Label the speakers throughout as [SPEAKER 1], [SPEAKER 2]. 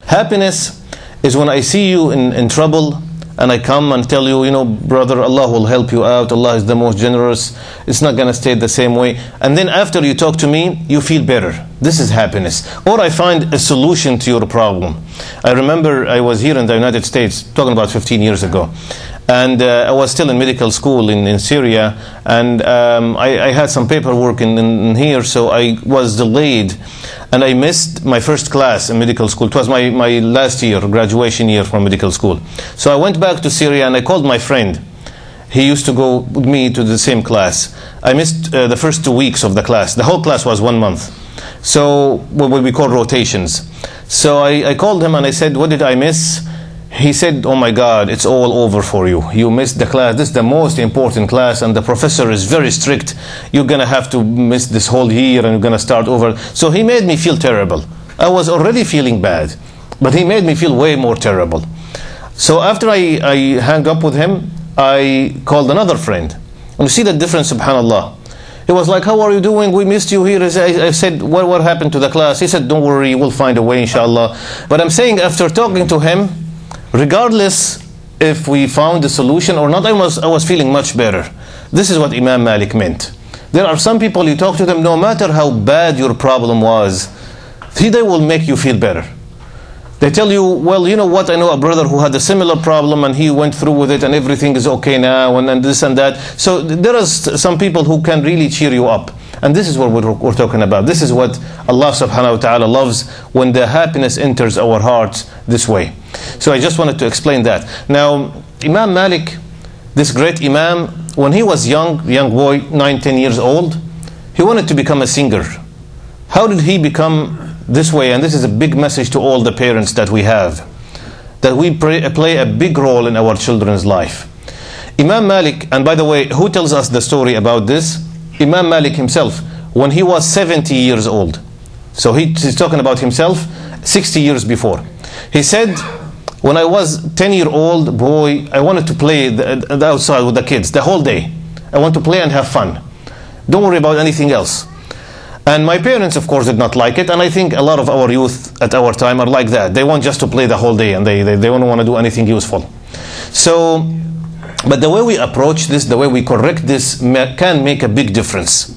[SPEAKER 1] Happiness is when I see you in trouble, and I come and tell you, brother, Allah will help you out. Allah is the most generous. It's not going to stay the same way. And then after you talk to me, you feel better. This is happiness. Or I find a solution to your problem. I remember I was here in the United States, talking about 15 years ago. And I was still in medical school in Syria. And I had some paperwork in here, so I was delayed. And I missed my first class in medical school. It was my last year, graduation year from medical school. So I went back to Syria and I called my friend. He used to go with me to the same class. I missed the first 2 weeks of the class. The whole class was 1 month. So what we call rotations. So I called him and I said, what did I miss? He said, oh my God, it's all over for you. You missed the class. This is the most important class and the professor is very strict. You're going to have to miss this whole year and you're going to start over. So he made me feel terrible. I was already feeling bad, but he made me feel way more terrible. So after I hung up with him, I called another friend. And you see the difference, subhanAllah. He was like, how are you doing? We missed you here. I said, what happened to the class? He said, don't worry, we'll find a way, inshallah. But I'm saying, after talking to him, regardless if we found a solution or not, I was feeling much better. This is what Imam Malik meant. There are some people, you talk to them, no matter how bad your problem was, they will make you feel better. They tell you, well, you know what, I know a brother who had a similar problem and he went through with it and everything is okay now and this and that. So there are some people who can really cheer you up. And this is what we're talking about. This is what Allah subhanahu wa ta'ala loves, when the happiness enters our hearts this way. So I just wanted to explain that. Now, Imam Malik, this great Imam, when he was young boy, 9-10 years old, he wanted to become a singer. How did he become this way? And this is a big message to all the parents that we have, that we play a big role in our children's life. Imam Malik, and by the way, who tells us the story about this? Imam Malik himself, when he was 70 years old. So he's talking about himself 60 years before. He said, when I was 10-year-old boy, I wanted to play the outside with the kids the whole day. I want to play and have fun. Don't worry about anything else. And my parents, of course, did not like it. And I think a lot of our youth at our time are like that. They want just to play the whole day and they don't want to do anything useful. So, but the way we approach this, the way we correct this can make a big difference.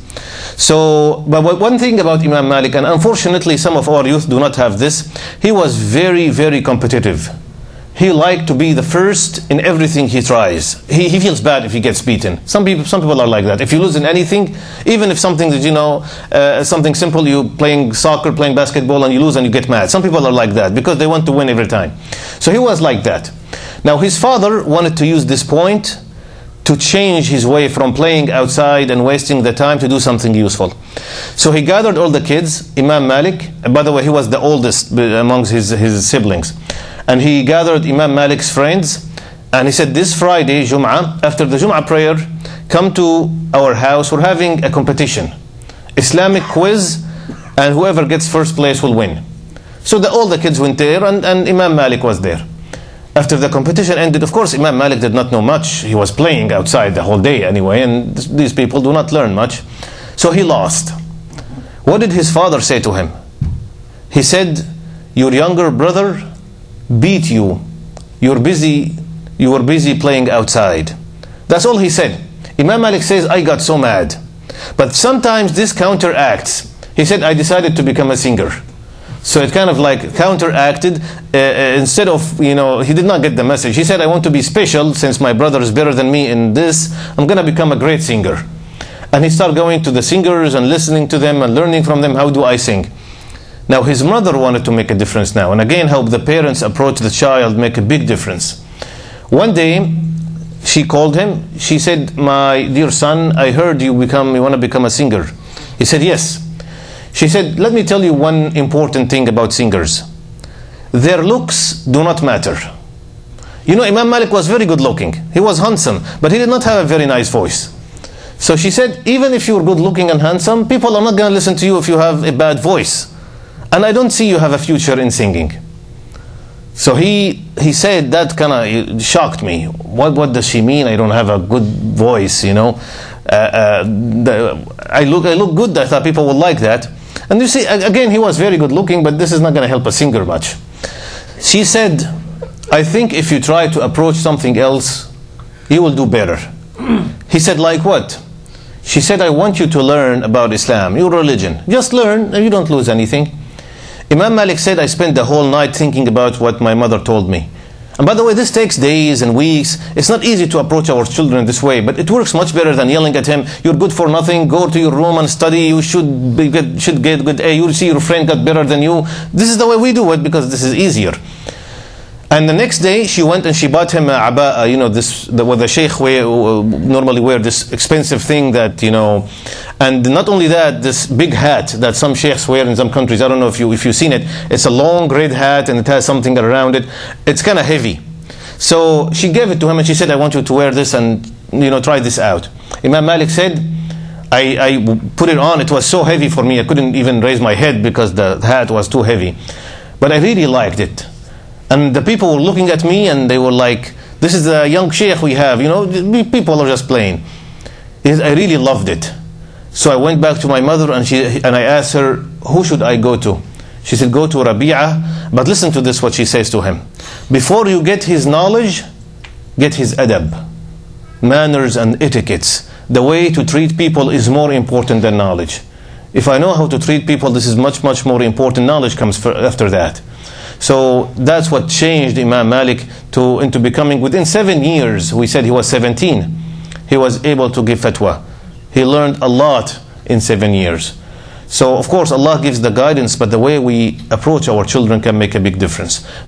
[SPEAKER 1] So, but one thing about Imam Malik, and unfortunately some of our youth do not have this, he was very, very competitive. He liked to be the first in everything he tries. He feels bad if he gets beaten. Some people are like that. If you lose in anything, even if something that something simple, you playing soccer, playing basketball, and you lose and you get mad. Some people are like that because they want to win every time. So he was like that. Now his father wanted to use this point to change his way from playing outside and wasting the time to do something useful. So he gathered all the kids, Imam Malik, and by the way, he was the oldest amongst his siblings. And he gathered Imam Malik's friends, and he said, this Friday, Jum'ah, after the Jum'ah prayer, come to our house. We're having a competition, Islamic quiz, and whoever gets first place will win. So all the kids went there, and Imam Malik was there. After the competition ended, of course, Imam Malik did not know much. He was playing outside the whole day anyway, and these people do not learn much. So he lost. What did his father say to him? He said, your younger brother beat you. You were busy playing outside. That's all he said. Imam Malik says, I got so mad. But sometimes this counteracts. He said, I decided to become a singer. So it kind of like counteracted. Instead of, he did not get the message. He said, I want to be special since my brother is better than me in this. I'm going to become a great singer. And he started going to the singers and listening to them and learning from them, how do I sing? Now his mother wanted to make a difference now. And again, how the parents approach the child make a big difference. One day, she called him. She said, my dear son, I heard you want to become a singer. He said, yes. She said, let me tell you one important thing about singers. Their looks do not matter. Imam Malik was very good looking. He was handsome, but he did not have a very nice voice. So she said, even if you're good looking and handsome, people are not going to listen to you if you have a bad voice. And I don't see you have a future in singing. So he said, that kind of shocked me. What does she mean? I don't have a good voice, I look good. I thought people would like that. And you see, again, he was very good looking, but this is not going to help a singer much. She said, I think if you try to approach something else, you will do better. He said, like what? She said, I want you to learn about Islam, your religion. Just learn, and you don't lose anything. Imam Malik said, I spent the whole night thinking about what my mother told me. And by the way, this takes days and weeks. It's not easy to approach our children this way, but it works much better than yelling at him, you're good for nothing, go to your room and study, you should get good A, you'll see your friend got better than you. This is the way we do it because this is easier. And the next day, she went and she bought him a aba'a, what the sheikh normally wear, this expensive thing that, and not only that, this big hat that some sheikhs wear in some countries. I don't know if you've seen it. It's a long red hat and it has something around it. It's kind of heavy. So she gave it to him and she said, I want you to wear this and, try this out. Imam Malik said, I put it on. It was so heavy for me, I couldn't even raise my head because the hat was too heavy. But I really liked it. And the people were looking at me and they were like, this is the young sheikh we have, people are just playing. I really loved it. So I went back to my mother and I asked her, who should I go to? She said, go to Rabi'a, but listen to this, what she says to him. Before you get his knowledge, get his adab, manners and etiquettes. The way to treat people is more important than knowledge. If I know how to treat people, this is much, much more important. Knowledge comes after that. So that's what changed Imam Malik into becoming, within 7 years, we said he was 17, he was able to give fatwa. He learned a lot in 7 years. So of course Allah gives the guidance, but the way we approach our children can make a big difference.